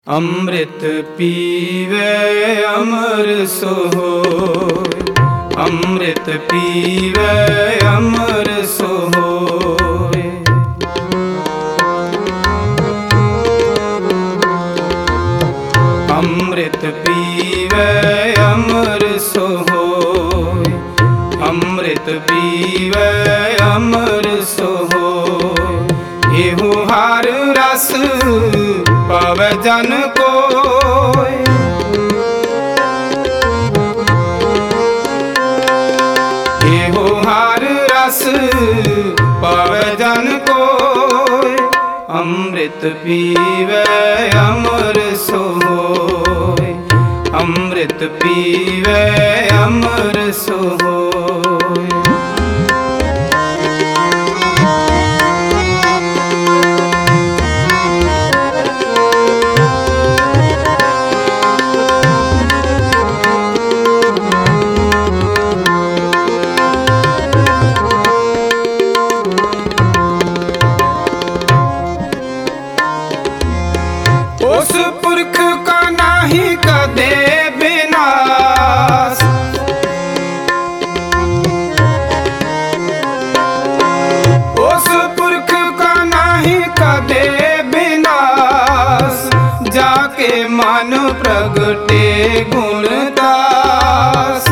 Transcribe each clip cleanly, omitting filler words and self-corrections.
ਅੰਮ੍ਰਿਤ ਪੀਵੇ ਅਮਰ ਸੋਇ, ਅੰਮ੍ਰਿਤ ਪੀਵੇ ਅਮਰ ਸੋਇ। ਅੰਮ੍ਰਿਤ ਪੀਵੇ ਅਮਰ ਸੋਇ, ਅੰਮ੍ਰਿਤ ਪੀਵੇ ਅਮਰ ਸੋਇ। ਇਹੋ ਹਰ ਰਸ ਪਾਵੈ ਜਨ ਕੋਇ, ਇਹੋ ਹਰ ਰਸ ਪਾਵੈ ਜਨ ਕੋਇ। ਅੰਮ੍ਰਿਤ ਪੀਵੈ ਅਮਰ ਸੋਇ, ਅੰਮ੍ਰਿਤ ਪੀਵੈ ਅਮਰ ਸੋਇ। उस पुरख का नाही कदे विनाश, उस पुरख का नाही कदे विनाश। जाके मन प्रगटे गुणदास,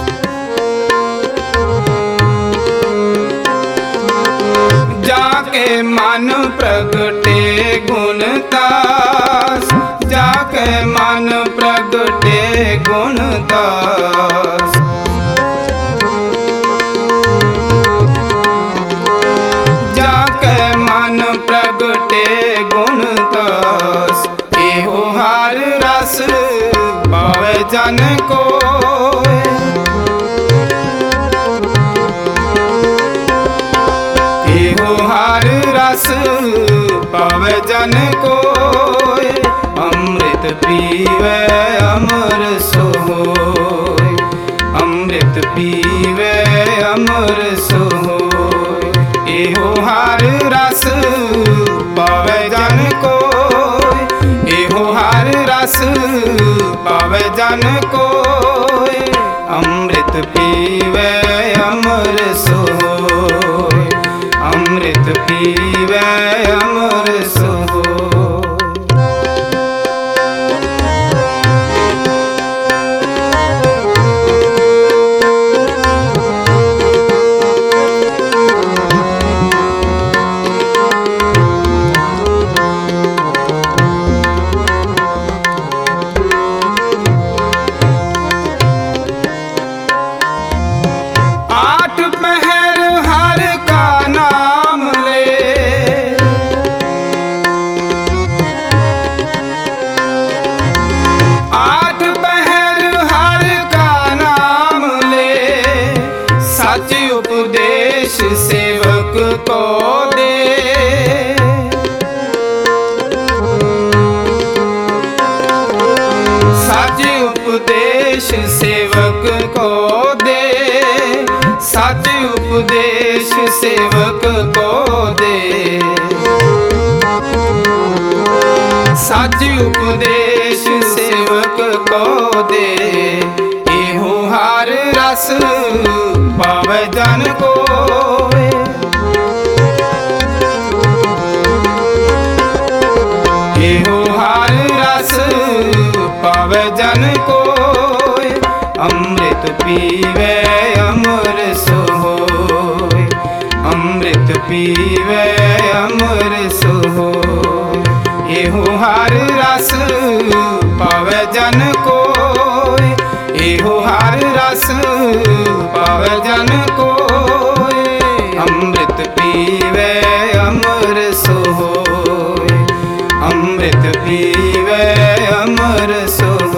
जाके मन प्रगटे गुणदास, जाके मन प्रगटे गुणदास। जाके मन प्रगटे गुणदास। एहो हर रस पावै जन कोय, एहो हर रस पावै जन कोय। अमृत पीवै अमर सोय, अमृत पीवै अमर सोय। एहो हर रस पावै जन कोय, एहो हर रस पावै जन कोय। अमृत पीवै अमर सोय, अमृत पीवै अमर सोय। आठ पहर हर का नाम ले, आठ पहर हर का नाम ले। सच उपदेश सेवक को दे, सच उपदेश सेवक को दे, सच उपदेश सेवक को दे, सच उपदेश सेवक को दे। एहो हर रस पावै जन कोय, एहो हर रस पावै जन कोय। अमृत पीवै अमर सोय, अमृत पीवै अमर सोय। एहो हर रस पावै जन कोय, एहो हर रस पावै जन कोय। अमृत पीवै अमर सोय, अमृत पीवै अमर सोय।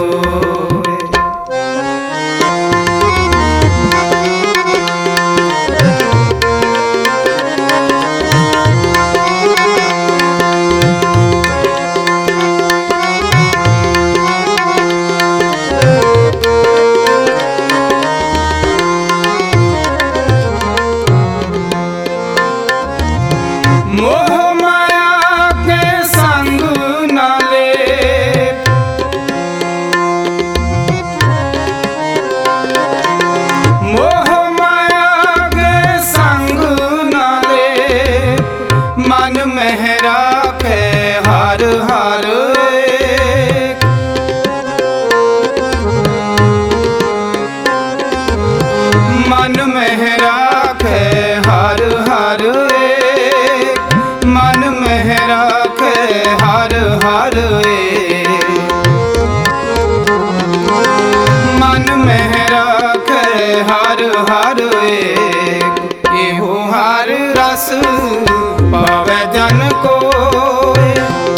मह राखै हर हर एक। एहो हर रस पावै जन कोय।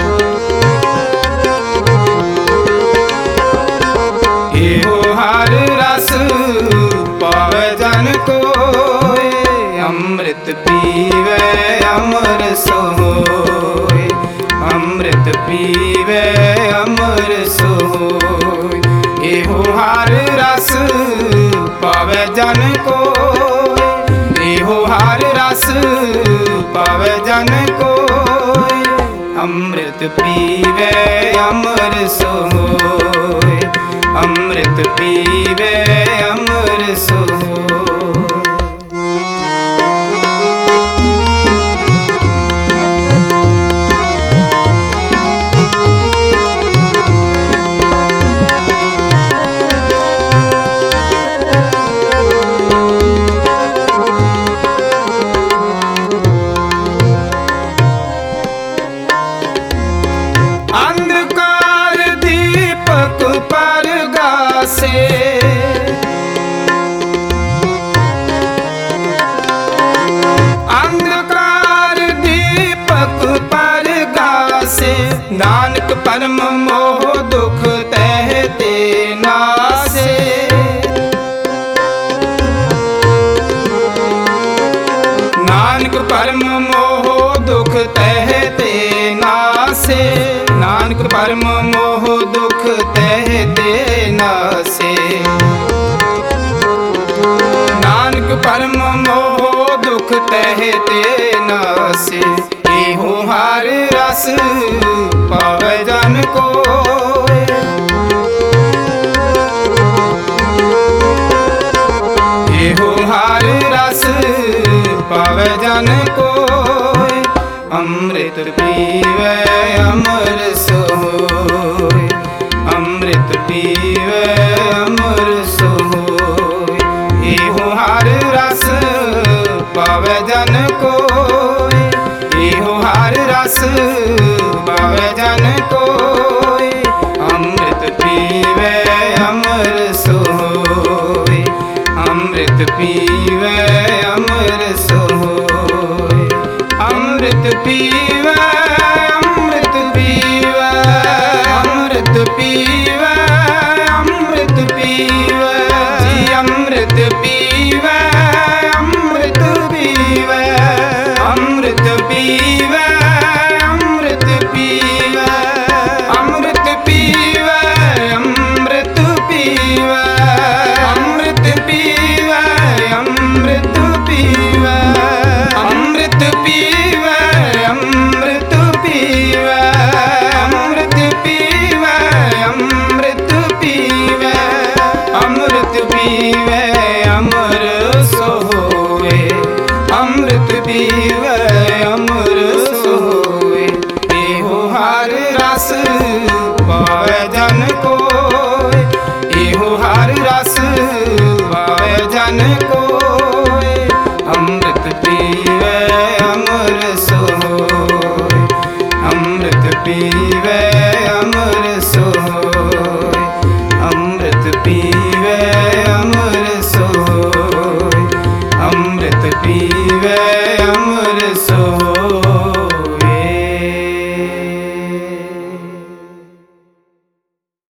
एहो हर रस पावै जन कोय। अमृत पीवै अमर सोय। अमृत पीवै अमर सोय। एहो हर रस पावै जन कोय। एहो हर रस पावै जन कोय। अमृत पीवै अमर सोय। अमृत पीवै अमर सोय। अंधकार दीपक परगासे। अंधकार दीपक परगासे। नानक परम मोह दुख तहते नासे। नानक परम मोह दुख तहते नासे। नानक परम मोह दुख तहते नासे। नानक परम मोह दुख तहते नासे। एहो हर रस पावै जन कोय। एहो हर रस पावै जन कोय। अमृत पीवै अमर सोय। अमृत पीवै अमर सोय। एहो हर रस पावै जन कोय। एहो हर रस पावै जन कोय। अमृत पीवै अमर सोय। अमृत पीवै अमर सोय। अमृत पीवै अमृत पीवै। अमृत पीवै अमृत पीवै। जी अमृत पीवै अमृत पीवै। अमृत पीवै अमृत पीवै। अमृत पीवै अमृत पीवै। अमृत पीवै अमृत पीवै। अमृत पीवै अमृत पीवै। अमृत पीवै अमृत पीवै। अमृत पीवै अमर सोय। अमृत पीवै अमर सोय। एहो हर रस पावै जन कोय। एहो हर रस पावै जन कोय। अमृत पीवै अमर सोय। अमृत पीवै अमर सोय। अमृत पीवै अमर सोय। अमृत पीवै अमर सोय।